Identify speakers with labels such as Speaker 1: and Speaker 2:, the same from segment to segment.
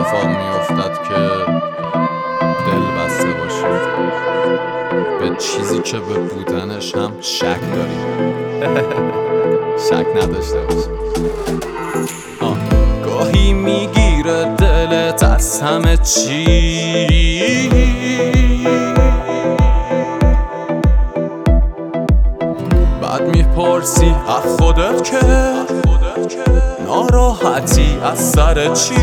Speaker 1: اتفاق میافتد که دل بسته باشی به چیزی که به بودنش هم شک داری. شک نداشته باشی. گاهی میگیره دلت از همه چی، بعد میپرسی از خودت که ناراحتی از سر چی.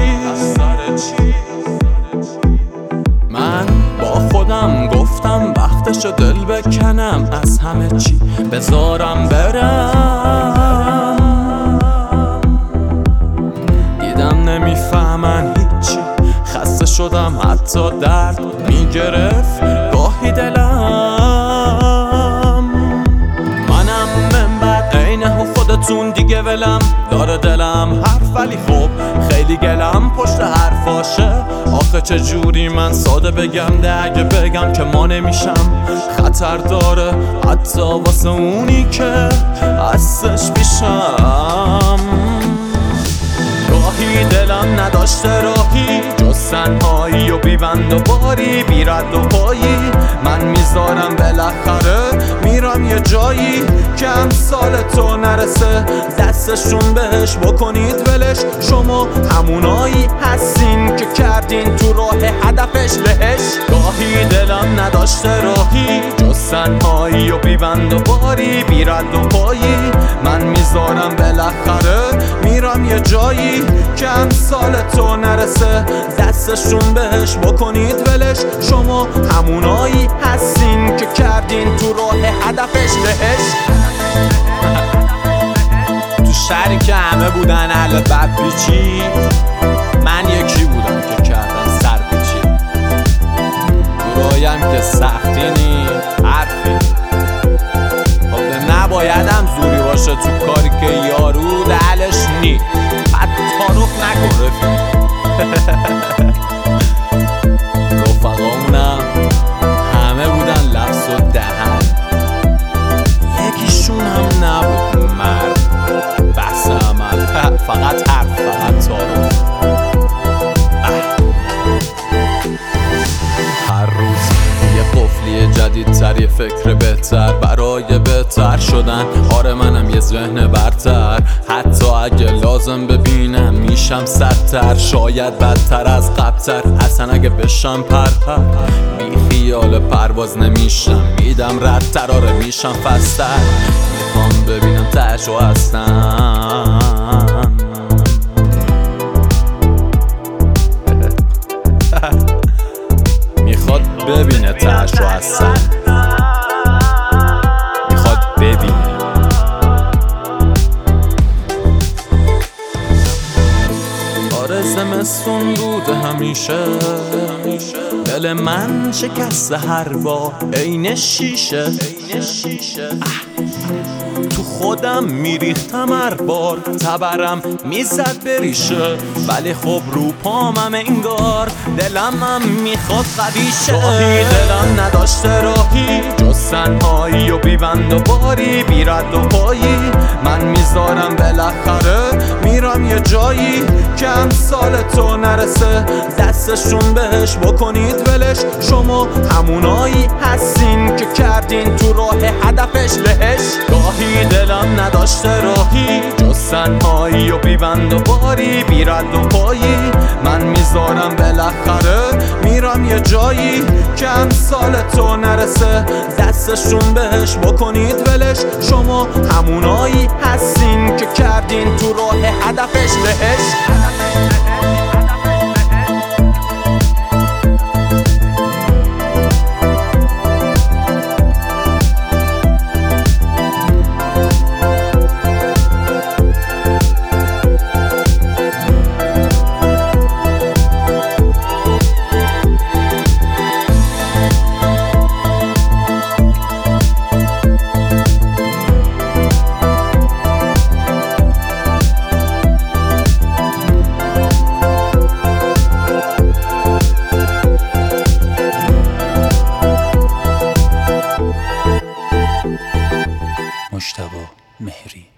Speaker 1: من با خودم گفتم وقتشو دل بکنم از همه چی، بذارم برم. دیدم نمیفهمن هیچی، خسته شدم حتی درد میگرفت گاهی دلم. منم من بعد عینه خودتون دیگه ولم داره دلم حرف، ولی خب خیلی گلم پشت حرفاشه. آخه چجوری من ساده بگم ده اگه بگم که ما نمیشم، خطر داره حتی واسه اونی که هستش پیشم. گاهی دلم نداشته راهی جز تنهایی و بیبند و باری، بی رد و پایی. من میذارم بالاخره میرم یه جایی که امثال تو نرسه، دستشون بهش بکنید ولش. شما همونایی هستین که کردین تو راه هدفش بهش. گاهی دلم نداشته راهی جز تنهایی و بیبند و باری، بی رد و پایی. من میذارم بالاخره میرم یه جایی که امثال تو نرسه، دستشون بهش بکنید ولش. شما همونایی هستین که کردین تو راه هدفش بهش. تو شهری که همه بودن اهل بد پیچی، من یکی بودم که کردن سر پیچی. تو رایم که سختی نی حرفی، خب نبایدم زوری باشه تو کاری که یارو دلش نی. حتی تعارف نکن رفیق. رفقامونم همه بودن لفظ و دهن، یکیشون هم نبود مرد. بحث عمل فقط حرف، فقط تعارف. هر روز یه قفلی جدیدتر، یه فکر بهتر برای بهتر شدن. آره منم یه ذهن برتر، حتی اگه لازم ببینم میشم سدتر، شاید بدتر از قبلتر. اصلا اگه بشم پرپر بی خیال پرواز نمیشم، میدم ردتر. آره میشم فستر، میخوام ببینم تهشو هستم. میخواد ببینه تهشو هستم، میخواد ببینه. آره زمستون بوده همیشه، دل من شکست هر بار عین شیشه. تو خودم میریختم هر بار، تبرم میزد بریشه، ولی خب رو پامم انگار دلم هم میخواد قویشه. گاهی دلم نداشته راهی جز تنهایی و بیبند و باری، بی رد و پایی. من میذارم بالاخره میرم یه جایی که امثال تو نرسه، دستشون بهش بکنید ولش. شما همونایی هستین که کردین تو راه هدفش بهش. گاهی دلم نداشته راهی جز تنهایی و بیبند و باری، بی رد و پایی. من میذارم بالاخره میرم یه جایی که امثال تو نرسه، دستشون بهش بکنید ولش. شما همونایی هستین که کردین تو راه هدفش بهش.
Speaker 2: مجتبی مهری.